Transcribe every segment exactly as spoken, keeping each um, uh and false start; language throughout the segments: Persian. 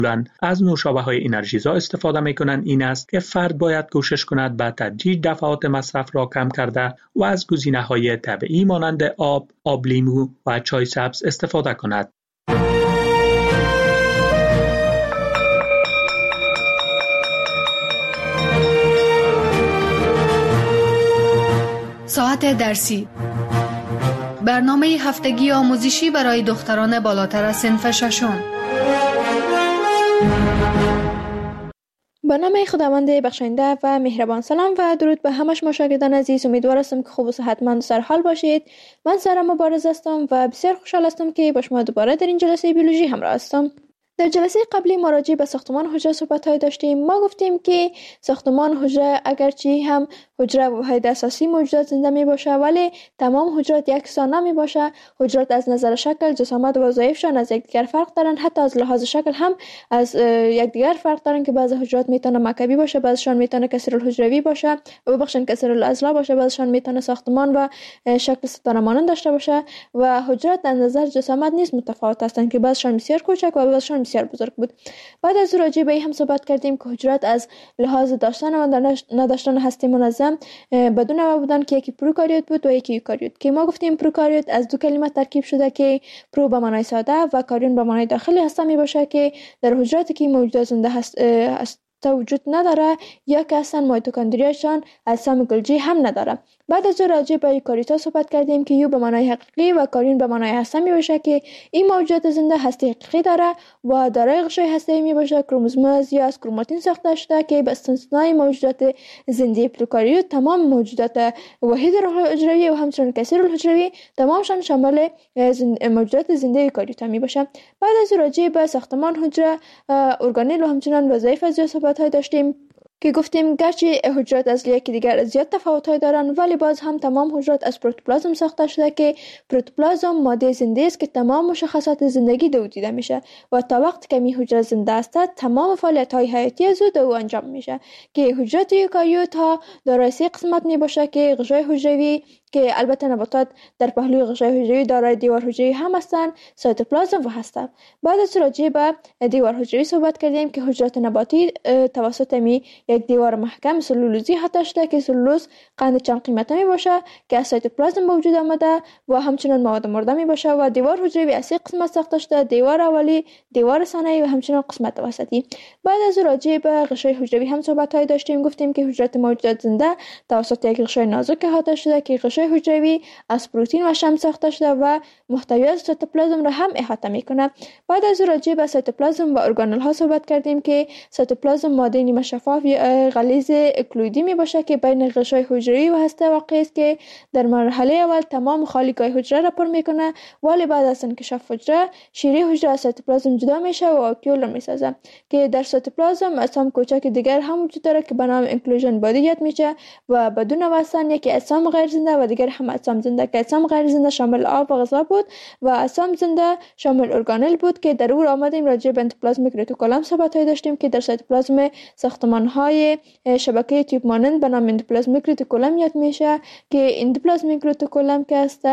از نوشابه های انرژیزا استفاده میکنند این است که فرد باید کوشش کند به تدریج دفعات مصرف را کم کرده و از گزینه های طبیعی مانند آب، آب لیمو و چای سبز استفاده کند. ساعت درسی، برنامه هفتگی آموزشی برای دختران بالاتر از صنف ششم. با نام خداوند بخشنده و مهربان. سلام و درود به همه شما شاگردان عزیز. امیدوار هستم که خوب و صحتمند و سرحال باشید. من سارا مبارز هستم و بسیار خوشحال هستم که با شما دوباره در این جلسه بیولوژی همراه هستم. در جلسه قبلی ما راجع به ساختمان حجره صحبت‌های داشتیم. ما گفتیم که ساختمان حجره اگرچه هم حجره واحد اساسی موجودات زنده می باشه ولی تمام حجرات یکسان نمی باشه. حجرات از نظر شکل، جسامت و وظایفشان از یکدیگر فرق دارن. حتی از لحاظ شکل هم از یکدیگر فرق دارن که بعضی حجرات میتونه مکعبی باشه، بعضیشان میتونه کسرالحجروی باشه و بخشن کسرالعضله باشه، بعضیشان میتونه ساختمان و شکل ستاره مانند داشته باشه و حجرات از نظر جسامت نیز متفاوت هستند که بعضیشان بسیار کوچک و بعضیشان بسیار بزرگ بود. بعد از راجع به این هم صحبت کردیم که حجرات از لحاظ داشتن و نداشتن هسته منظم به دو نوع بودن که یکی پروکاریوت بود و یکی یوکاریوت. که ما گفتیم پروکاریوت از دو کلمه ترکیب شده که پرو به معنای ساده و کاریون به معنای داخلی هسته می باشه که در حجراتی که موجودات زنده هست, هست وجود نداره یا که اصلا میتوکندریاشان اجسام گلجی هم نداره. بعد از راجع به یوکاریوتا صحبت کردیم که یو به معنای حقیقی و کاریون به معنای هسته می باشه که این موجودات زنده هسته حقیقی داره و دارای غشای هسته‌ای می باشه. کروموزوم از یا از کروماتین ساخته شده که به استثنای موجودات زنده پروکاریوت تمام موجودات واحد حجروی و همچنین کثیرالحجروی تمامشان شامل موجودات زنده یوکاریوتا می باشه. بعد از راجع به ساختمان حجره، ارگانل و همچنین وظایف از صحبت‌های داشتیم که گفتیم گرچه حجرات از یکی دیگر زیاد تفاوت‌های دارن ولی باز هم تمام حجرات از پروتوپلازم ساخته شده که پروتوپلازم ماده زنده است که تمام مشخصات زندگی دو دیده میشه و تا وقتی که می حجره زنده است تمام فعالیت‌های حیاتی از او انجام میشه. که حجرات یوکاریوت ها دارای سه قسمت می باشه که غشای حجروی که البته نباتات در پهلوی غشای حجروی دارای دیوار حجروی هم هستند، سایتوپلازم و هستند. بعد از راجع به دیوار حجروی صحبت کردیم که حجرات نباتی توسط می یک دیوار محکم سلولوزی احاطه شده که سلولوز قند چند قیمته می باشه که از سایتوپلازم به وجود آمده و همچنین مواد مرده می باشه و دیوار حجروی از سه قسمت ساخته شده: دیوار اولی، دیوار ثانوی و همچنین قسمت وسطی. بعد از راجع به غشای حجروی هم صحبت های داشتیم. گفتیم که حجرات موجودات زنده توسط یک غشای نازک احاطه شده که غشای حجروی از پروتئین و شحم ساخته شده و محتویات سایتوپلازم را هم احاطه میکنه. بعد از راجع به سایتوپلازم و ارگانل ها صحبت کردیم که سایتوپلازم ماده نیمه شفاف غلیظ اکلویدی می باشه که بین غشای حجروی و هسته واقع است که در مرحله اول تمام خالیگاه حجره را پر میکنه ولی بعد از انکشاف حجره شیره حجره از سایتوپلازم جدا میشه و واکیول را میسازه. که در سایتوپلازم اجسام کوچک دیگر هم وجود داره که به نام انکلوژن بادی یاد میشه و بدون واسطه یکی اجسام غیر زنده و دیگر هم اجسام زنده که اجسام غیر زنده شامل آب و غذا بود و اجسام زنده شامل ارگانل بود. که در او آمدیم راجع به اندوپلازمیک ریتیکولوم صحبت های داشتیم که در سایتوپلازم ساختمان های شبکه تیوب مانند به نام اندوپلازمیک ریتیکولوم یاد میشه. که اندوپلازمیک ریتیکولوم که است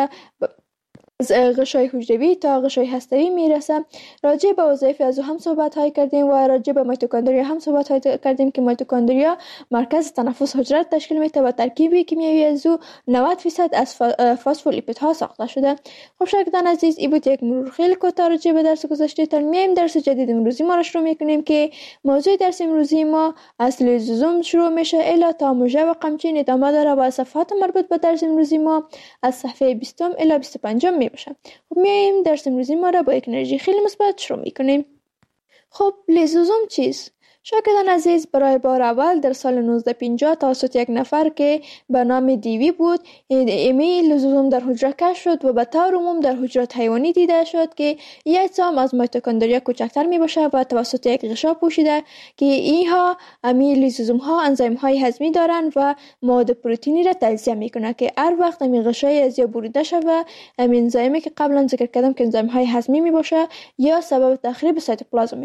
از غشای حجروی تا غشای هسته‌ای میرسه. راجع به وظایف از هم صحبت های کردیم و راجع به میتوکندریا هم صحبت های کردیم که میتوکندریا مرکز تنفس حجره تشکیل میده و ترکیبی کیمیایی از او نود درصد از فسفولیپیدها ساخته شده. خب شاگردان عزیز، این بود یک مرور خیلی کوتاه راجع به درس گذشته. تا میایم درس جدید امروزی ما را شروع میکنیم که موضوع درس امروزی ما از لیزوزوم شروع میشه الی تا موژه و قمچین ادامه داره و صفحات مربوط به درس امروزی ما از صفحه بیست الی بیست و پنج باشه. خب میایم درس امروزی ما را با یک انرژی خیلی مثبت شروع میکنیم. خب لیزوزوم چیست؟ شاگردان عزیز، برای بار اول در سال نوزده پنجاه توسط یک نفر که به نام دیوی بود ایمی لیزوزوم در حجره کشف شد و به طور عموم در حجرات حیوانی دیده شد که یک اجسام از میتوکندریا کوچکتر می باشه و توسط یک غشا پوشیده که اینها امی لیزوزوم ها انزیم های هضمی دارند و مواد پروتئینی را تجزیه میکنه که هر وقت امی غشای از یا بریده شود امی انزیمی که قبلا ذکر کردم که انزیم های هضمی می باشه یا سبب تخریب سایتوپلازم میشه.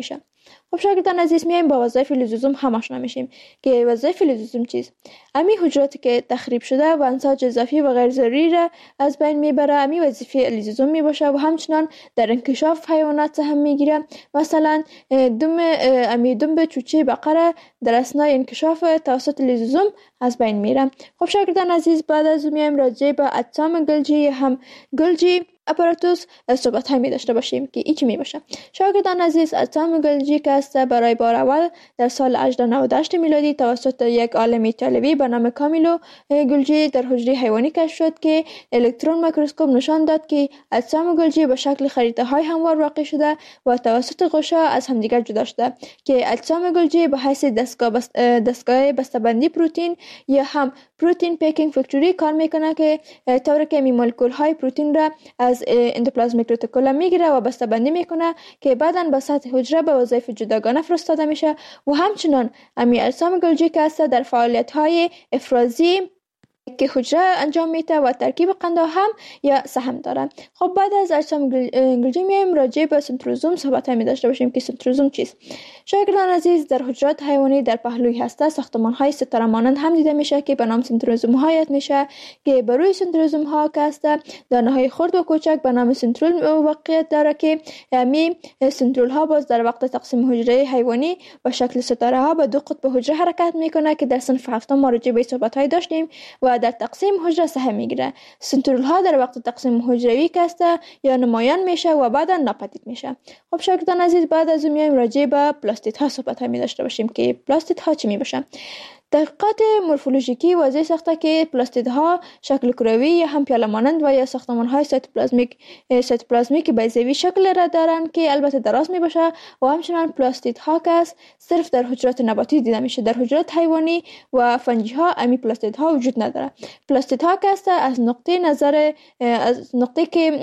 خب شاگردان عزیز میایم با وظایف لیزوزوم هم آشنا میشیم که وظایف لیزوزوم چیست. امی حجراتی که تخریب شده و انساج اضافی و غیر ضروری را از بین میبره امی وظیفه لیزوزوم میباشه و همچنان در انکشاف حیوانات هم میگیره. مثلا دم امی دم چوچه بقره در اثنای انکشاف توسط لیزوزوم از بین میره. خب شاگردان عزیز بعد از میایم راجع به اجسام گلجی هم گلجی اپاراتوس صحبت هایی می داشته باشیم که ایچی می باشه. شاگردان عزیز اجسام گلجی که است برای بار اول در سال هجده نود و هشت میلادی توسط یک عالم ایتالیایی به نام کامیلو گلجی در حجره حیوانی کشف شد که الکترون میکروسکوپ نشان داد که اجسام گلجی به شکل خریطه های هموار واقع شده و توسط غشا از همدیگر جدا شده که اجسام گلجی به حیث دستگاه بست... دستگاه بسته‌بندی پروتئین یا هم پروتئین پیکینگ فکتوری کار میکنه که طوری که می مولکول های پروتئین را از اندوپلازمیک رتیکولوم میگیره و بسته‌بندی میکنه که بعداً به سطح حجره به وظایف جداگانه فرستاده میشه و همچنان امی اجسام گلجی که است در فعالیت های افرازی که حجره انجام میده و ترکیب قنده هم یا سهم داره. خب بعد از اجسام گلجی میایم راجع به سنتروزوم صحبت می داشته باشیم که سنتروزوم چیست. شاگردان عزیز در حجرات حیوانی در پهلوی هسته ساختمان های ستاره مانند هم دیده میشه که به نام سنتروزوم ها یاد میشه که بر روی سنتروزوم ها که است دانه های خرد و کوچک به نام سنترول واقعیت داره که می سنترول ها باز در وقت تقسیم حجره حیوانی و شکل ستاره ها به دو قطب حجره حرکت میکنه که در صنف هفتم ما راجع به صحبت های داشتیم و در تقسیم حجره سهم میگیره. سنترول ها در وقت تقسیم حجروی که است یا نمایان میشه و بعدا ناپدید میشه. خب شاگردان عزیز بعد از اون میایم راجع به پلاستید ها صحبت می داشته باشیم که پلاستید ها چی می باشه. تحقیقات مورفولوژیکی واضح ساخته که پلاستیدها شکل کروی یا هم پیاله مانند و یا ساختمان‌های سایتوپلازمیک سایتوپلازمیک بیضوی شکل را دارند که البته دراز می باشه و همچنان پلاستیدها که است صرف در حجرات نباتی دیده میشه. در حجرات حیوانی و فنجی ها امی پلاستیدها وجود نداره. پلاستیدها که است از نقطه نظر از نقطه که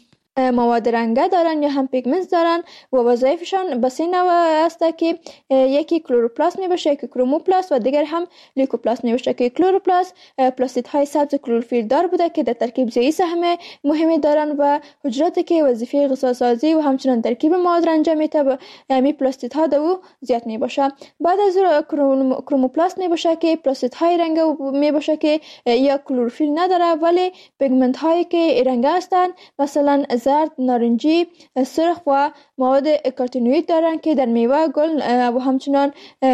مواد رنگه دارن یا هم پیگمنت دارن و وظایفشان بس این است که یکی کلوروپلاست می باشه، یکی کروموپلاست و دیگر هم لیکوپلاست می باشه که کلوروپلاست پلاستیدهای سبز کلروفیل دار بوده که در ترکیب زیایی سهم مهمی دارن و حجراتی که وظیفه غذاسازی و همچنان ترکیب مواد را انجام میده و همین پلاستیدها دو زیاد می باشه. بعد از اون کروموپلاست می باشه که پلاستیدهای رنگ می باشه که یا کلروفیل نداره ولی پیگمنت هایی که رنگ هستن مثلا زرد، نارنجی، سرخ و مواد کارتینوئید دارن که در میوه، گل و همچنان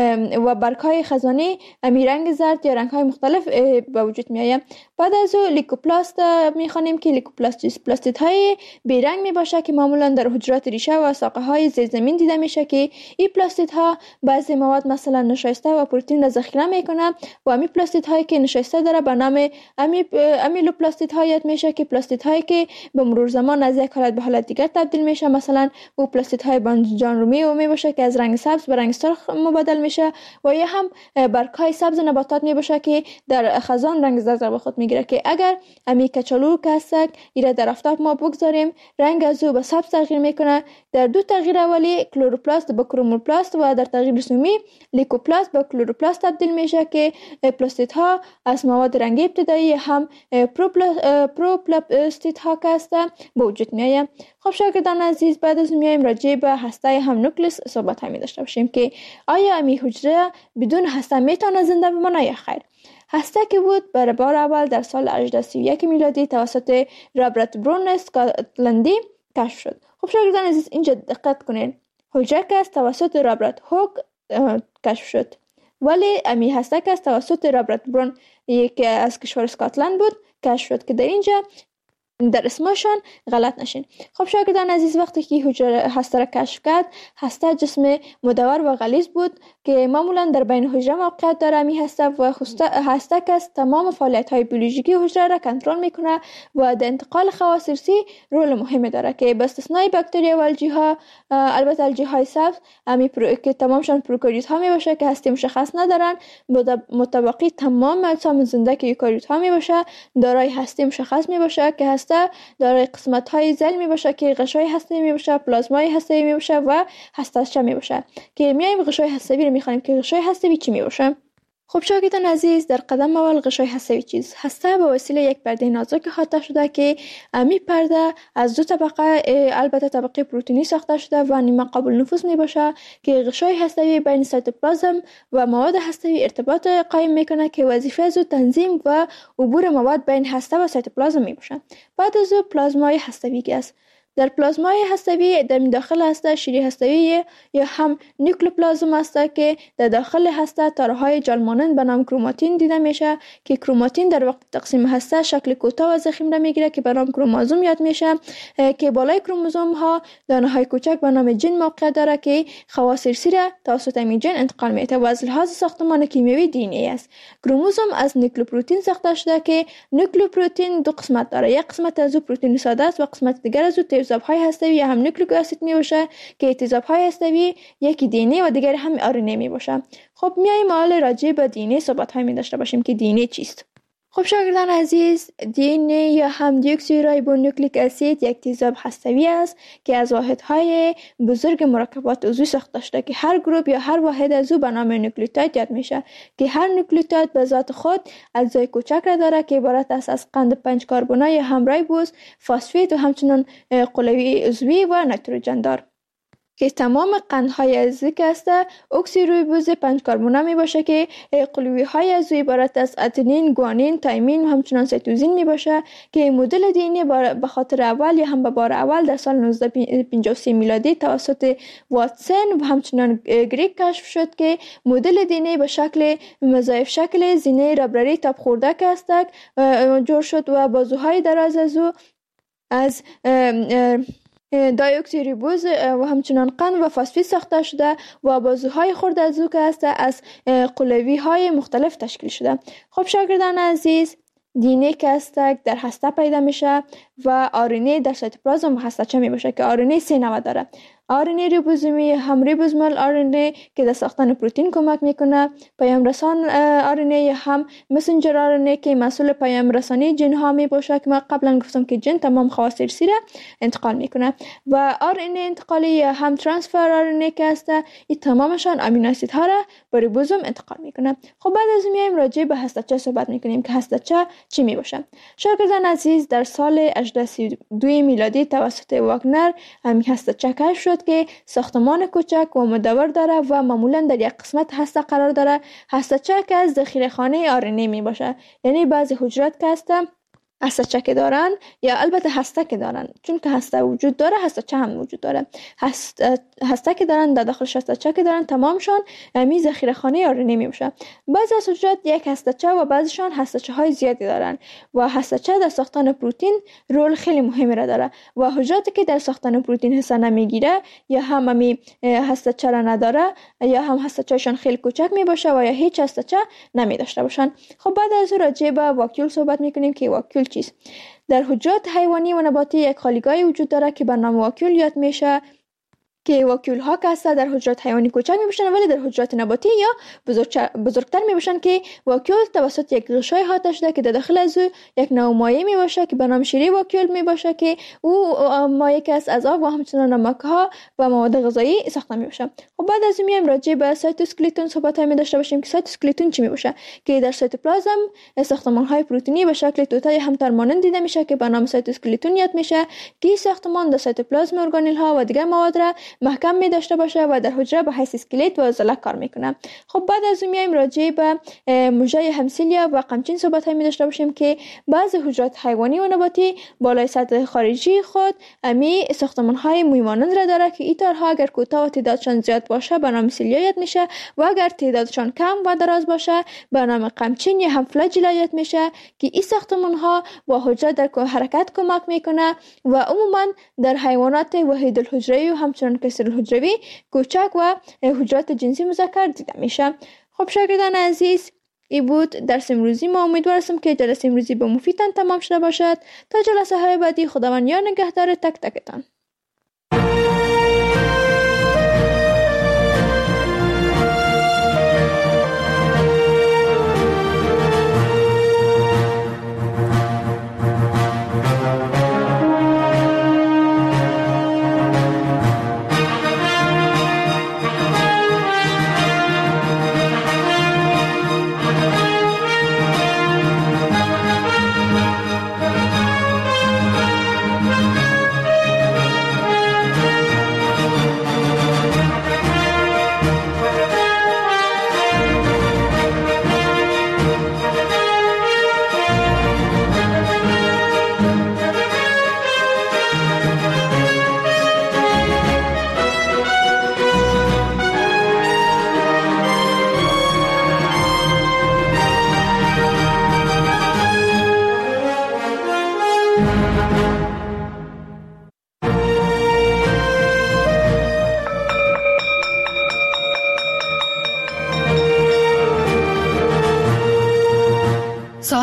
و برگ‌های خزانی امی رنگ زرد یا رنگ‌های مختلف به وجود میآید. بعد از او لیکوپلاست می‌خوانیم که لیکوپلاست چیست. پلاستیدهای بیرنگ میباشه که معمولا در حجرات ریشه و ساقه‌های زیر زمین دیده میشه که این پلاستیدها بعضی مواد مثلا نشایسته و پروتئین را ذخیره میکنه و امی پلاستیدهایی که نشایسته داره به نام امی امیلوپلاستیدها یاد میشه که پلاستیدهایی که به مرور زمان از یک حالت به حالت دیگر تبدیل میشه. مثلا او پلاستیدهای بانجان رومی و میباشه که از رنگ سبز به رنگ سرخ مبادل میشه و یا هم برگ‌های سبز نباتات میباشه که در خزان رنگ زرد به خود میگیره که اگر امی کچالو کسک ایره در آفتاب ما بگذاریم رنگ از او به سبز تغییر میکنه. در دو تغییر اولی کلوروپلاست به کروموپلاست و در تغییر سومی لیکوپلاست به کلوروپلاست تبدیل میشه که پلاستیدها از مواد رنگی ابتدایی هم پروپلاستیدها که هستن به وجود میآید. خب شاگردان عزیز بعد از میایم راجع به هسته هم نوکلئوس صحبت هم داشته باشیم که آیا امی حجره بدون هسته میتونه زنده بمونه یا خیر. هسته که بود برای بار اول در سال هجده سی و یک میلادی توسط رابرت برون اسکاتلندی کشف شد. خب شاگردان عزیز اینجا دقت کنین، حجره که از توسط رابرت هوک کشف شد ولی امی هسته که از توسط رابرت برون که از کشور اسکاتلند بود کشف شد که در اینجا در اسمشان غلط نشین. خب شاگردان عزیز وقتی که حجره هسته را کشف کرد هسته جسم مدور و غلیظ بود که معمولا در بین حجره موقعیت داره. می هسته و هسته که تمام فعالیت های بیولوژیکی حجره را کنترل میکنه و در انتقال خواص ارثی رول مهمی داره که به استثنای باکتریا و الژی ها، البته الژی های سبز امی پرو... که تمامشان پروکاریوت ها می باشه که هسته مشخص ندارن، متبقی تمام اجسام زنده که یوکاریوت ها می باشه دارای هسته مشخص می باشه که هسته دارای قسمت های ذیل می باشه که غشای هسته‌ای می باشه، پلازمای هسته‌ای می باشه و هسته‌چه می باشه که میایم غشای هسته‌ای رو میخوانیم که غشای هسته‌ای چی می باشه. خب شاگردان عزیز، در قدم اول غشای هسته‌ای چیز هسته به وسیله یک پرده نازک احاطه شده که امی پرده از دو طبقه البته طبقه پروتئینی ساخته شده و نیمه قابل نفوذ می باشه که غشای هسته‌ای بین سایتوپلازم و مواد هسته‌ای ارتباط قائم میکنه که وظیفه از تنظیم و عبور مواد بین هسته و سایتوپلازم می باشه. بعد از پلازمای هسته‌ای است. در پلازمای هسته‌ای در داخل هسته شیری هسته‌ای یا هم نیوکلئوپلازم است که در داخل هسته تارهای جال مانند به نام کروماتین دیده میشه که کروماتین در وقت تقسیم هسته شکل کوتاه و ضخیم را میگیره که به نام کروموزوم یاد میشه که بالای کروموزوم ها دانه های کوچک به نام ژن موقعیت داره که خواص ارثی را توسط این ژن انتقال میده و از لحاظ ساختمان کیمیایی دی ان ای است. کروموزوم از نوکلئوپروتئین ساخته شده که نوکلئوپروتئین دو قسمت داره، یک قسمت از او پروتئین ساده است و قسمت دیگر از او تیزاب‌های هسته‌ای یا هم نیوکلیک اسید می باشه که تیزاب‌های هسته‌ای یکی دی ان ای و دیگر هم آر ان ای می باشه. خب میایم حالا راجع به دی ان ای صحبت‌های می داشته باشیم که دی ان ای چیست. خب شاگردان عزیز، دی ان ای یا هم دیوکسیرایبونوکلیک اسید یک تیزاب هسته‌ای است که از واحدهای بزرگ مرکبات عضوی ساخته شده که هر گروه یا هر واحد از او به نام نوکلیوتاید یاد میشه که هر نوکلیوتاید به ذات خود اجزای کوچک را داره که عبارت است از قند پنج کربنی یا هم رایبوز، فسفید و همچنین قلوی عضوی و نیتروژن دار که تمام قندهای عضوی که است اکسیریبوز پنج کربنی می باشه که قلوی های عضوی عبارت از اتنین، گوانین، تایمین و همچنان سیتوزین می باشه که مدل دی ان ای به خاطر اول یا هم به بار اول در سال نوزده پنجاه و سه میلادی توسط واتسون و همچنان گریگ کشف شد که مدل دی ان ای به شکل مضاعف شکل زینه ربرری تاب خورده که است جور شد و بازوهای دراز از او از دایوکسیریبوز و همچنان قند و فسفید ساخته شده و بازوهای خرد از او که است از قلوی های مختلف تشکیل شده. خب شاگردان عزیز، دی ان ای که است در هسته پیدا میشه و آر ان ای در سایتوپلازم و هسته‌چه می باشه که آر ان ای سه نوع داره. آر ان ای ریبوزومی هم ریبوزومال آر ان ای که در ساختن پروتئین کمک میکنه، پیام رسان آر ان ای یا هم مسنجر آر ان ای که مسئول پیام رسانی ژن ها می باشه که ما قبلا گفتم که ژن تمام خواص ارثی را انتقال میکنه و آر ان ای انتقالی یا هم ترانسفر آر ان ای که است این تمامشان امینو اسید ها را به ریبوزوم انتقال میکنه. خب بعد از میایم راجع به هسته‌چه صحبت میکنیم که هسته‌چه چی می باشه. شاگردان عزیز، در سال هزار و هشتصد و سی و دو میلادی توسط واگنر همین هسته‌چه کشف شد که ساختمان کوچک و مدور داره و معمولا در یک قسمت هسته قرار داره. هسته‌چه که از ذخیره‌خانه آر ان ای می باشه، یعنی بعضی حجرات که هست هسته‌چه که دارن یا البته هسته که دارن، چون که هسته وجود داره هسته‌چه هم وجود داره. هسته هسته که دارن در داخلش هسته‌چه که دارن تمامشان می ذخیره خانه آر ان ای می باشه. بعضی از حجرات یک هسته‌چه و بعضیشان هسته‌چه های زیادی دارن و هسته‌چه در ساختن پروتئین رول خیلی مهمی را داره و حجراتی که در ساختن پروتئین حصه نمیگیره یا هم می هسته‌چه را نداره یا هم هسته‌چهشان خیلی کوچک می باشه و یا هیچ هسته‌چه نمی داشته باشن. خب بعد از راجع به واکیول صحبت میکنیم که واکیول چیست. در حجرات حیوانی و نباتی یک خالیگاهی وجود داره که به نام واکیول یاد میشه که واکیول ها که هستن در حجرات حیوانی کوچک می باشن ولی در حجرات نباتی یا بزرگتر می باشن که واکیول توسط یک غشای احاطه شده که در داخل از او یک نوع مایع می باشه که به نام شیری واکیول می باشه که او مایع که از آب و همچنان نمک ها و مواد غذایی ساخته می باشه. خب بعد از این میایم راجع به سایتوسکلتون صحبت می داشته باشیم که سایتوسکلتون چی می باشه که در سایتوپلازم ساختمان های پروتئینی به شکل توته همتر مانند دیده میشه که به نام سایتوسکلتون یاد میشه که ساختمان در سایتوپلازم ارگانل ها و دیگر مواد را محکم می داشته باشه و در حجره به حیث اسکلت و عضله کار میکنه. خب بعد از اون میایم راجع به مژه همسیلیا و قمچین صحبت می داشته باشیم که بعضی حجرات حیوانی و نباتی بالای سطح خارجی خود امی ساختمان های موی مانند را داره که این تارها اگر کوتاه و تعدادشان زیاد باشه به نام سیلیا یاد میشه و اگر تعدادشان کم و دراز باشه به نام قمچین یا هم فلاجیلا یاد میشه که این ساختمان ها با حجره در حرکت کمک میکنه و عموما در حیوانات وحید الحجروی و همچنان کثیر الحجروی کوچک و حجرات جنسی مذکر دیده میشه. خب شاگردان عزیز، این بود درس امروزی ما. امیدوار هستم که جلسه امروزی به مفیدتان تمام شده باشد. تا جلسه های بعدی خداوند یار نگهدار تک تکتان.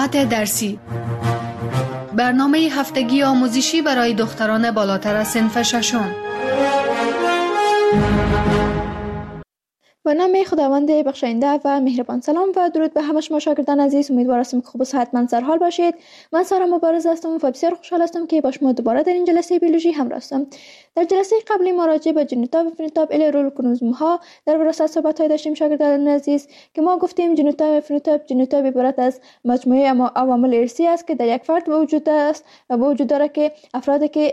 ساعت درسی، برنامه هفتگی آموزشی برای دختران بالاتر از صنف ششم. به نام خداوند بخشاینده و مهربان. سلام و درود به همه شما شاگردان عزیز. امیدوار هستم که خوب و صحتمند سر حال باشید. من سارا مبارز هستم و بسیار خوشحال هستم که با شما دوباره در این جلسه بیولوژی همراه هستم. در جلسه قبلی ما راجع به ژنوتایپ و فنوتایپ الی رول کروموزوم ها در وراثت صحبت های داشتیم شاگردان عزیز که ما گفتیم ژنوتایپ و فنوتایپ ژنوتایپ عبارت از مجموعه عوامل ارثی است که در یک فرد وجود است و وجود داره که افرادی که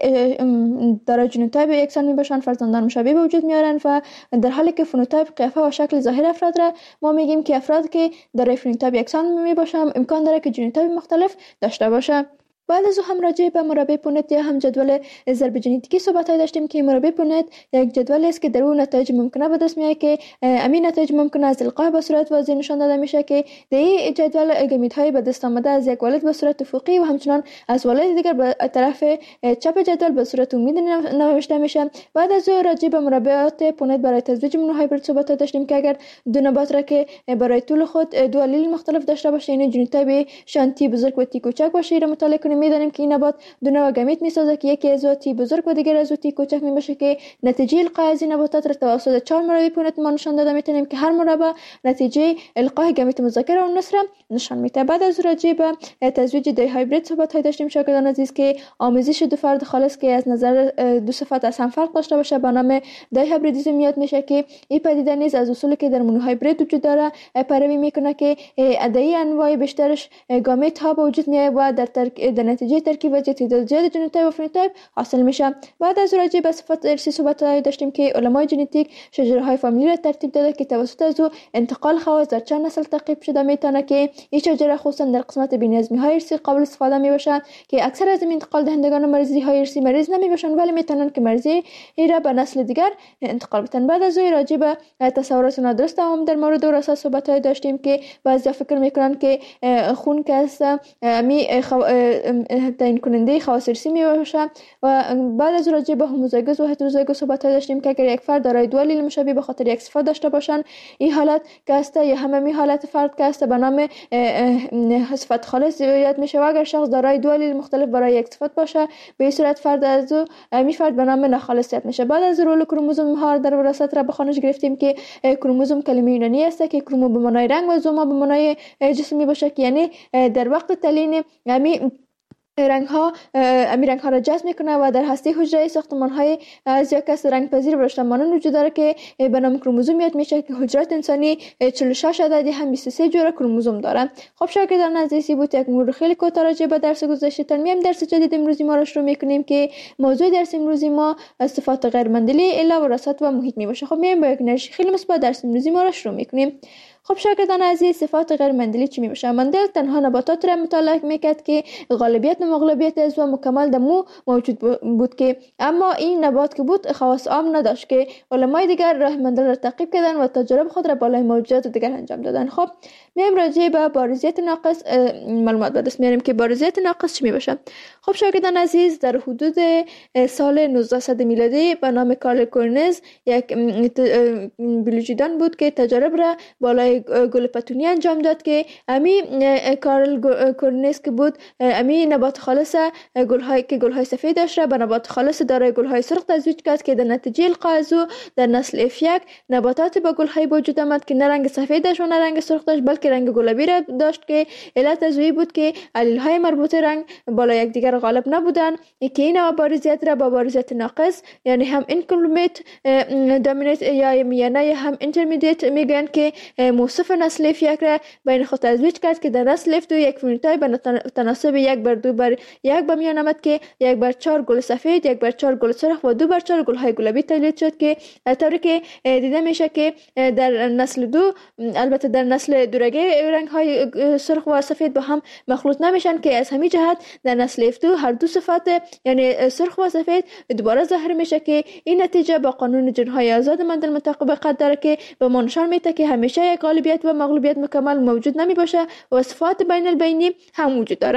دارای ژنوتایپ یکسان میباشند فرزندان مشابه به وجود میارن و در حالی که فنوتایپ قیافه و شکل ظاهر افراد را ما میگیم که افراد که دارای فنوتایپ یکسان میباشند امکان داره که ژنوتایپ مختلف داشته باشه. بعد از او هم راجع به مربع پونت یا هم جدول ضرب ژنتیکی صحبت داشتیم که مربع پونت یک جدول است که در اون نتایج ممکنه به دست میاد که همین نتایج ممکنه از القاح به صورت واضح نشان داده میشه که در این جدول گامیت‌های به دست آمده از یک والد به صورت افقی و همچنان از والد دیگر به طرف چپ جدول به صورت امیدی نوشته میشه. بعد از او راجع به مربعات پونت برای تزویج مونوهایبرید صحبت داشتیم که اگر دو نبات را که برای طول خود دو آلیل مختلف داشته باشه یعنی ژنوتایپ شانتی بزرگ و تی کوچک باشه را مطالعه کنیم می‌دانیم که این نبات دو نوع گامیت میسازه که یکی از تی بزرگ و دیگر از تی کوچک میباشه که نتیجه القاء از این نباتات را توسط چهار مربع پونت ما نشان داده میتونیم که هر مربع نتیجه القاء گامیت مذکر و مؤنث را نشان میده. بعد از راجع به تزویج دی هایبرید صحبت داشتیم شاگردان عزیز که آمیزش دو فرد خالص که از نظر دو صفت از هم فرق داشته باشه به نام دی هایبریدیسم میاد میشه که این پدیده نیز از اصولی که در مونوهایبرید وجود داره پیروی میکنه که ادعای انواع بیشترش گامیت ها به وجود میاد و در ترک... در نتیجه ترکیب و تعداد زیاد ژنوتایپ و فنوتایپ حاصل میشه. بعد از راجع به صفات ارثی صحبت داشتیم که علمای ژنتیک شجره های فامیلی را ترتیب داده که توسط از او انتقال خواص در چند نسل تعقیب شده میتونه که این شجره خصوصا در قسمت بی‌نظمی های ارثی قابل استفاده میباشند که اکثر از این انتقال دهندگان مریضی های ارثی مریض نمیباشند ولی میتونن که مریضی را به نسل دیگر انتقال بدن. بعد از او راجع به تصورات نادرست عوام در مورد وراثت صحبت داشتیم که بعضی فکر میکنن که خون که است می تعیین کننده خواص ارثی میباشه و بعد از راجع به هوموزایگوس و هتروزایگوس صحبت داشتیم که اگر یک فرد دارای دو آلیل مشابه به خاطر یک صفت داشته باشن این حالت که است یا همین حالت فرد که است به نام صفت خالص یاد میشه و اگر شخص دارای دو آلیل مختلف برای یک صفت باشه به این صورت فرد از می فرد به نام ناخالص یاد میشه. بعد از رول کروموزوم ها در وراثت را به خوانش گرفتیم که کروموزوم کلمه یونانی است که کرومو به معنای رنگ و زوما به معنای جسم میباشه که یعنی در وقت تعلیم یعنی رنگ ها امی رنگ ها را جذب میکنه و در هسته حجره ساختمان های از یک کس رنگ پذیر و رشته مانند وجود داره که به نام کروموزوم یاد میشه که حجرات انسانی چهل و شش عددی هم بیست و سه جوره کروموزوم داره. خب شاگردان عزیزی بود یک مرور خیلی کوتاه راجع به درس گذشته‌تان میایم درس جدید امروزی ما را شروع میکنیم که موضوع درس امروزی ما صفات غیر مندلی الی وراثت و محیط میباشه. خب میایم با یک انرژی خیلی مثبت درس امروزی ما را شروع میکنیم. خب شاگردان عزیز صفات غیر مندلی چی میشه؟ مندل تنها نباتات را مطالعه میکرد که غالبیت و مغلوبیت از و مکمل دمو موجود بود که اما این نبات که بود خواص عام نداشت که علمای دیگر راه مندل را تعقیب کردن و تجارب خود را بالای موجودات دیگر انجام دادن. خب میایم راجع به بارزیت ناقص معلومات به دست میاریم که بارزیت ناقص چی میشه؟ خب شاگردان عزیز در حدود سال نوزده صد میلادی به نام کارل کورنز یک بیولوژیدان بود که تجارب را بالای گل پتونی انجام داد که امی کارل کورنز که بود امی نبات خالص گل‌های که گل‌های سفید داشت را به نبات خالص دارای گل‌های سرخ تزویج کرد که در نتیجه القاء از او در نسل اف یک نباتات با گل‌های وجود آمد که نه رنگ سفید داشت و نه رنگ سرخ داشت بلکه رنگ گلابی را داشت که علت از او بود که علیل‌های مربوط رنگ بالا یکدیگر غالب نبودند که این بارزیت را با بارزیت ناقص یعنی هم اینکمپلیت دامینیت یا میانه هم اینترمدیت میگن که موصف نسل اف یک را بین خود تزویج کرد که در نسل اف دو یک فنوتایپ به تناسب یک بر دو بر یک به میان آمد که یک بر چهار گل سفید یک بر چهار گل سرخ و دو بر چهار گل های گلابی تولید شد که طوری که دیده میشه که در نسل دو البته در نسل دورگه رنگ های سرخ و سفید با هم مخلوط نمیشن که از همین جهت در نسل اف دو هر دو صفات یعنی سرخ و سفید دوباره ظاهر میشه که این نتیجه با قانون جنهای آزاد مندل مطابقت داره که به ما نشان میده که همیشه یک غالبیت و مغلوبیت مکمل موجود نمی باشه و صفات بین البینی هم وجود داره.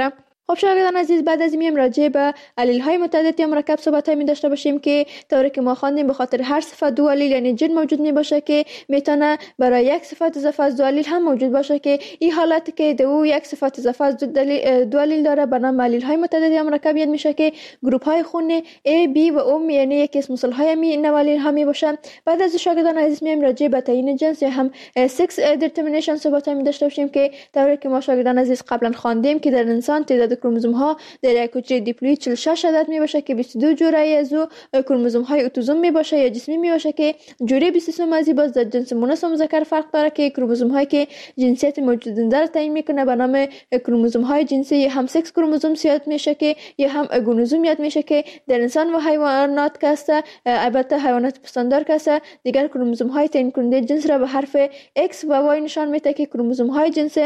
خب شاگردان عزیز، بعد از این راجع به علیل های متعدد یا مرکب صحبت های می داشته باشیم که طوری که ما خواندیم به خاطر هر صفت دو علیل یعنی جن موجود می باشه که میتونه برای یک صفت اضافه از دو علیل هم موجود باشه که این حالت که دو یک صفت اضافه از دو علیل دو علیل داره به نام علیل های متعدد یا مرکب یاد میشه که گروپ های خون A B و O یعنی یک اسم مثال های می نو علیل ها می باشه. بعد از شاگردان عزیز میایم راجع به تعیین جنس یا هم سکس دیترمینیشن صحبت های می داشته باشیم که طوری که ما شاگردان عزیز قبلا خواندیم که در انسان تعداد کروموزوم ها در یک حجره دیپلوید چهل و شش عدد می باشه که بیست و دو جوره از او کروموزوم های اتوزوم می باشه یا جسمی می باشه که جوره بیست و سه از باز در جنس مؤنث و مذکر فرق داره که کروموزوم هایی که جنسیت موجودنده را تعیین میکنه به نام کروموزوم های جنسی یا هم سکس کروموزوم یاد میشه که یا هم گونوزوم یاد میشه که در انسان و حیوانات که است، البته حیوانات پستاندار که است، دیگر کروموزوم های تعیین کننده جنس را به حرف X و Y نشان میده که کروموزوم های جنس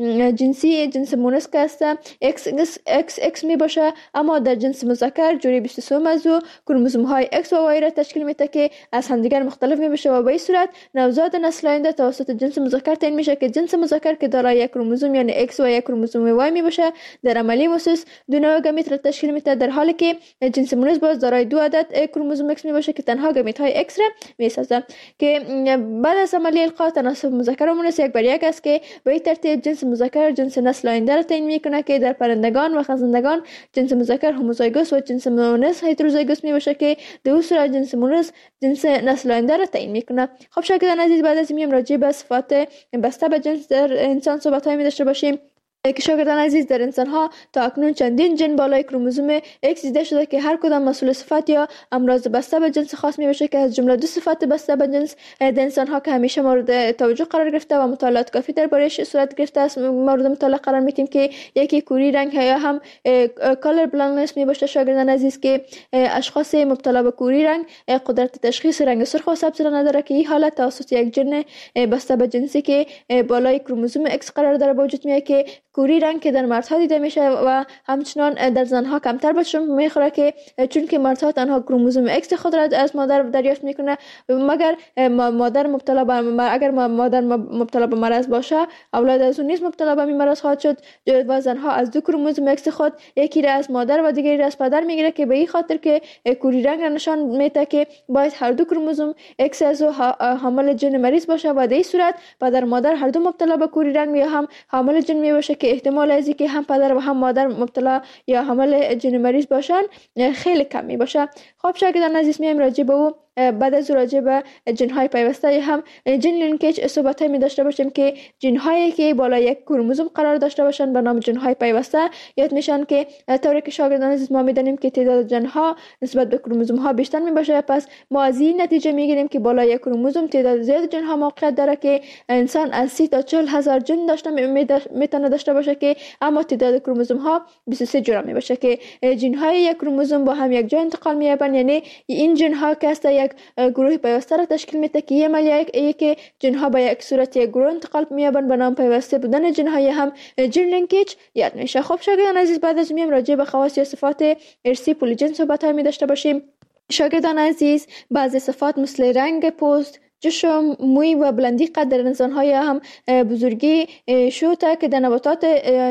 جنسی جنس مؤنث که است X X X می باشه، اما در جنس مذکر جوره بیست و سه از او کروموزوم های X و Y را تشکیل میده که از همدیگر مختلف می باشه و به این صورت نوزاد نسل آینده توسط جنس مذکر تعیین میشه که جنس مذکر که دارای یک کروموزوم یعنی X و یک کروموزوم Y می باشه در عملی واسس دو نوع گمیت را تشکیل میده، در حالی که جنس مؤنث باز دارای دو عدد کروموزوم X می باشه که تنها گمیت های X را میسازه که بعد از عملی القا تناسب مذکر و مؤنث یک بر یک است که به این ترتیب جنس مذکر جنس نسل آینده را تعیین میکنه که در پرندگان و خزندگان جنس مذکر هوموزایگوس و جنس مؤنث هتروزایگوس می باشه که در اون صورت جنس مؤنث جنس نسل آینده را تعیین میکنه. خب شاگردان عزیز، بعد از این راجع به صفات بسته به جنس در انسان صحبت های می داشته باشیم که شاگردان عزیز در انسان ها تا اکنون چندین جن بالای کروموزوم X دیده شده که هر کدام مسئول صفت یا امراض بسته به جنس خاص می باشه که از جمله دو صفت بسته به جنس در انسان ها که همیشه مورد توجه قرار گرفته و مطالعات کافی درباره‌اش صورت گرفته است مورد مطالعه قرار میدیم که یکی کوری رنگ یا هم کالر بلایندنس می باشه شاگردان عزیز که اشخاص مبتلا به کوری رنگ قدرت تشخیص رنگ سرخ و سبز را نداره که این حالت توسط یک جن بسته به جنسی که بالای کروموزوم X قرار داره وجود میاد که کوری رنگ که در مردها دیده میشه و همچنان در زنها کمتر بهشون میخوره که چون که مردها تنها کروموزوم X خود را از مادر دریافت میکنه، مگر مادر مبتلا به اگر مادر مبتلا به مرض باشه اولاد از اون نیز مبتلا به مرض خواهد شد و زنها از دو کروموزوم X خود یکی را از مادر و دیگری را از پدر میگیره که به این خاطر که کوری رنگ را نشان میده که باید هر دو کروموزوم X از حامل جن مریض باشه و در این صورت پدر مادر هر دو مبتلا به کوری رنگ یا هم حامل جن می باشه که احتمال از اینکه هم پدر و هم مادر مبتلا یا حامل جن مریض باشن خیلی کم می باشه. خب شاگردان عزیز، میایم راجع به او بعد از راجع به جن‌های پیوسته هم جن لینکیج صحبت می داشته باشیم که جن‌هایی که بالای یک کروموزوم قرار داشته باشند به نام جن‌های پیوسته یاد میشن که طوری که شاگردان عزیز ما میدونیم که تعداد جن‌ها نسبت به کروموزوم ها بیشتر می باشه، پس ما از این نتیجه میگیریم که بالای یک کروموزوم تعداد زیاد جن‌ها موقعیت داره که انسان از سی تا چهل هزار جن داشته میتونه داشته باشه که اما تعداد کروموزوم ها بیست و سه جوره می باشه که جن‌های یک کروموزوم با هم یک جا انتقال می‌یابند، یعنی این جن‌ها که است یک گروه پیوسته را تشکیل میده که یه عملیه ای که جن‌ها به یک صورت یک گروه انتقال می‌یابند به نام پیوسته بودن جن‌های هم جن لینکیج یاد میشه. خب شاگردان عزیز، بعد از میام راجع به خواص یا صفات ارثی پولیجن صحبت های می داشته باشیم. شاگردان عزیز، بعضی صفات مثل رنگ پوست، چشم، موی و بلندی قد در انسان‌های هم بزرگی شوته که در نباتات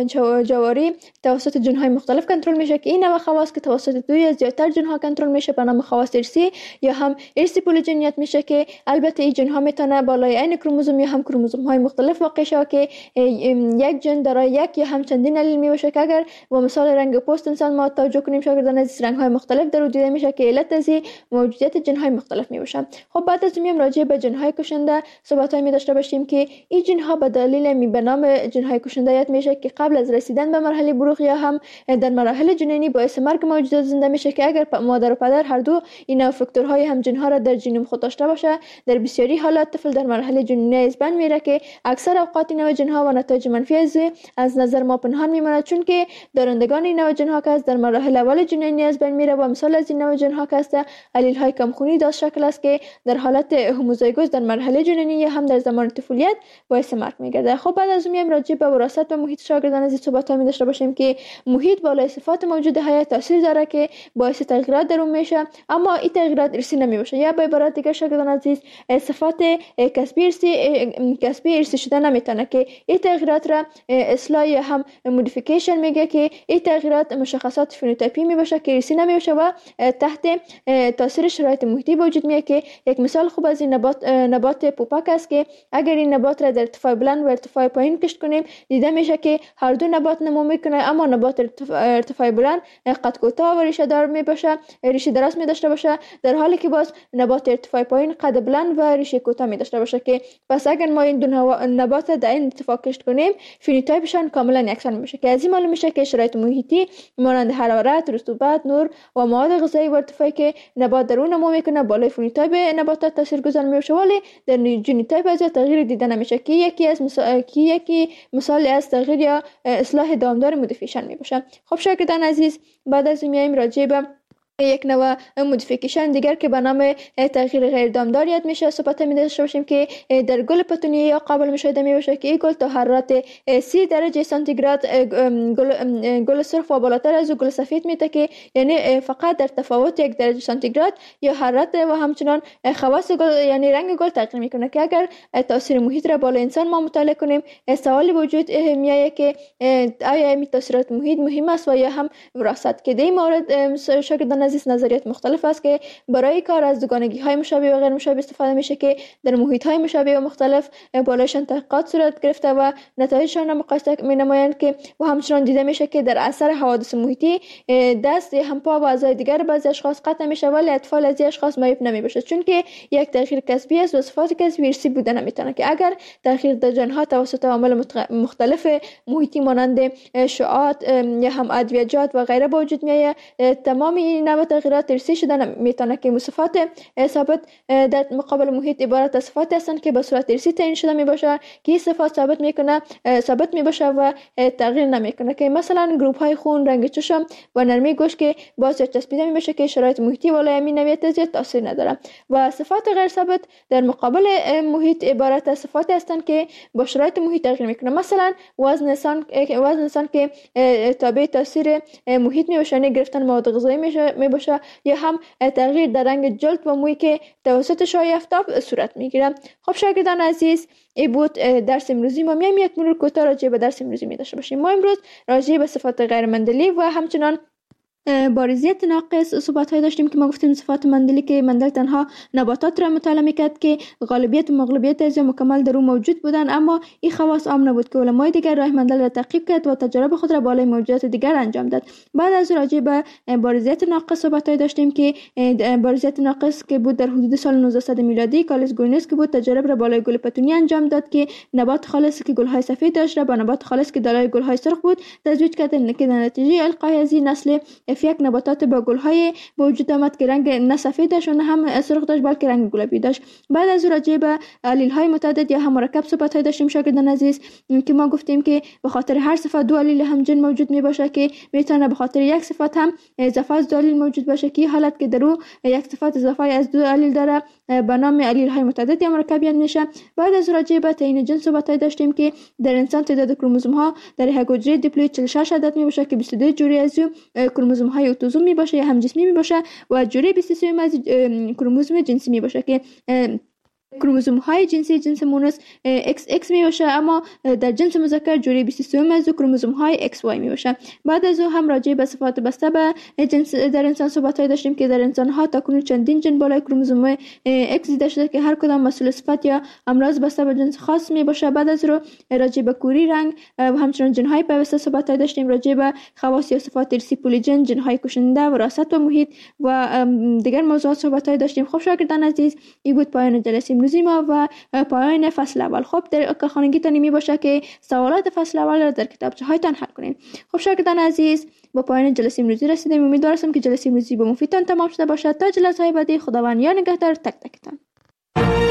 جواری توسط جن‌های مختلف کنترل میشه که این نوع خواص که توسط دوی از زیادتر جن‌ها کنترل میشه به نام خواص ارثی یا هم ارثی پولیجنیت میشه که البته این جن‌ها میتونه بالای عین کروموزوم یا هم کروموزوم‌های مختلف واقع شه که یک جن دارای یک یا هم چندین علیل میباشه که اگر با مثال رنگ پوست انسان ما توجه کنیم شاگردان عزیز رنگ‌های مختلف در دیده میشه که علت از موجودیت جن‌های مختلف میباشه. خب بعد از میام راجع به جن‌های کشنده صحبت‌های می داشته باشیم که این جن‌ها به دلیل می به نام جن‌های کشنده یاد میشه که قبل از رسیدن به مرحله بلوغ یا هم در مراحل جنینی باعث مرگ موجودات زنده میشه که اگر مادر و پدر هر دو این فاکتورهای هم جن‌ها را در ژنوم خود داشته باشه در بسیاری حالات طفل در مرحله جنینی از بین میره که اکثر اوقات این نوع جن‌ها و نتایج منفی از از نظر ما پنهان میمونه چون که دارندگان این نوع جن‌ها که در مراحل اول جنینی از بین میره و مثال از این نوع جن‌ها که است علیل‌های کمخونی داشت شکل است که در حالت هوموزایگوس تلگوز در مرحله جنینی یا هم در زمان طفولیت باعث مرگ میگرده. خب بعد از اون میایم راجع به وراثت و محیط شاگردان عزیز صحبت می داشته باشیم که محیط بالای صفات موجوده های تاثیر داره که باعث تغییرات در اون میشه، اما این تغییرات ارثی نمیشه. یا به عبارت دیگه شاگردان عزیز صفات کسبی ارثی کسبی ارثی شده نمیتونه که این تغییرات را اصلاح یا هم مودیفیکیشن میگه که این تغییرات مشخصات فنوتیپی میباشه که ارثی نمیشه و تحت تاثیر شرایط محیطی وجود میاد. که یک مثال خوب از این نبات نبات پوپک است که اگر این نبات را در ارتفاع بلند و ارتفاع پایین کشت کنیم دیده میشه که هر دو نبات نمو میکنه، اما نبات ارتفاع بلند قد کوتاه و ریشه دار میباشه، ریشه دراز می داشته باشه، در حالی که باز نبات ارتفاع پایین قد بلند و ریشه کوتاه می داشته باشه. که پس اگر ما این دو نبات در این ارتفاع کشت کنیم فنوتیپشان کاملا یکسان میشه. که از این معلوم میشه که شرایط محیطی مانند حرارت، رطوبت، نور و مواد غذایی و ارتفاعی که نبات در اون نمو میکنه بالای فنوتیپ نباتات تاثیرگذار میشه، ولی در ژنوتیپ از تغییر دیده نمیشه که یکی از مثال که یکی مثال از تغییر یا اصلاح دامدار مودیفیکیشن میباشه. خب شاگردان عزیز بعد از میایم راجع به یک نوع مودیفیکیشن دیگر که به نام تغییر غیر دامدار یاد میشه صحبت می داشته باشیم که در گل پتونیه یا قابل مشاهده می باشه که این گل تا حرارت سی درجه سانتیگراد گل گل سرخ و بالاتر از گل سفید میته، که یعنی فقط در تفاوت یک درجه سانتیگراد یا حرارت و همچنان خواص گل یعنی رنگ گل تغییر میکنه. که اگر تاثیر محیط را بالا انسان ما مطالعه کنیم سوالی وجود میاد که آیا این تاثیرات محیط مهم است و یا هم وراثت. که در این مورد شاگردان عزیز نظریات مختلف است که برای کار از دوگانگی های مشابه و غیر مشابه استفاده میشه که در محیط های مشابه و مختلف بالایشان تحقیقات صورت گرفته و نتایجشان را مقایسه می نمایند. که و همچنان دیده میشه که در اثر حوادث محیطی دست هم پا و اعضای دیگر بعضی اشخاص قطع میشه، ولی اطفال از این اشخاص معیوب نمیباشه، چون که یک تغییر کسبی است و صفات کسبی ارثی بوده نمیتونه. که اگر تغییر در ژن‌ها توسط عوامل مختلف محیطی مانند شعاعات یا هم ادویه‌جات و غیره به وجود میاد، تمام این نوع تغییرات ارثی شده میتونه. که صفات ثابت در مقابل محیط عبارت از صفات هستند که به صورت ارثی تعیین شده میباشه، که این صفات ثابت میکنه ثابت میباشه و تغییر نمیکنه. که مثلا گروپ های خون، رنگ چشم و نرمی گوش که باز چسبیده میباشه که شرایط محیطی بالای همین نوعیت زیاد تاثیر نداره. و صفات غیر ثابت در مقابل محیط عبارت از صفات هستند که با شرایط محیط تغییر میکنه. مثلا وزن انسان وزن انسان که تابع تاثیر محیط میباشه، یعنی گرفتن مواد غذایی میباشه، یا هم تغییر در رنگ جلد و موی که توسط شعاع آفتاب صورت میگیره. خب شاگردان عزیز این بود درس امروزی ما. میایم یک مرور کوتاه راجع به درس امروزی می داشته باشیم. ما امروز راجع به صفات غیر مندلی و همچنان بارزیت ناقص صحبت های داشتیم که ما گفتیم صفات مندلی که مندل تنها نباتات را مطالعه میکرد که غالبیت و مغلوبیت از مکمل در اون موجود بودن، اما این خواص عام نبود. که علمای دیگر راه مندل را تعقیب کرد و تجارب خود را بالای موجودات دیگر انجام داد. بعد از راجع به بارزیت ناقص صحبت های داشتیم که بارزیت ناقص که بود در حدود سال نوزده میلادی کارلس گوینز که بود تجارب را بالای گل پتونی انجام داد که نبات خالص که گل های سفید داشت را با نبات خالص که دارای گل های سرخ بود تزویج کرد، که در نتیجه القای از این نسل یک نباتات با گل‌های به وجود آمد که رنگ نه سفید داشت و نه هم سرخ داشت بلکه رنگ گلابی داشت. بعد از راجع به علیل‌های متعدد یا هم مرکب صحبت داشتیم شاگردان عزیز که ما گفتیم که به خاطر هر صفت دو علیل همجنس موجود میباشه، که میتونه به خاطر یک صفت هم اضافه از دو علیل موجود باشه، که حالت که در او یک صفت اضافه از دو علیل داره به نام علیل‌های متعدد یا مرکب یاد میشه. بعد از راجع به تعیین جنس صحبت داشتیم که در انسان تعداد کروموزوم‌ها در یک حجره دیپلوید چهل و شش عدد میباشه که بیست و دو جوری از کروموزوم‌های اتوزوم می باشه یا هم جسمی می باشه و جوری بیست و سه از کروموزوم جنسی می باشه که کروموزوم های جنسی جنس مونس ایکس ایکس می باشه، اما در جنس مذکر جوری بیست و سه از کروموزوم های ایکس وای می باشه. بعد از او هم راجع به صفات بسته به جنس در انسان صحبت داشتیم که در انسان ها تاکنون چندین جن بالای کروموزوم ایکس دیده شده که هر کدام مسئول صفت یا امراض بسته به جنس خاص می باشه. بعد از رو راجع به کوری رنگ و همچنین جن های پیوسته صحبت داشتیم، راجع به خواص یا صفات ارثی پولیجن، جن های کشنده، وراثت و محیط و دیگر موضوعات صحبت داشتیم. خب شاگردان عزیز این بود پایان جلسه امروزی ما و پایان فصل اول. خب در کارخانگیتان می باشه که سوالات فصل اول را در کتابچه هایتان حل کنین. خب شاگردان عزیز با پایان جلسه امروزی رسیدیم. امیدوارم که جلسه امروزی به مفیدتان تمام شده باشد. تا جلسه های بعدی خداوند یا نگهدار تک تکتان.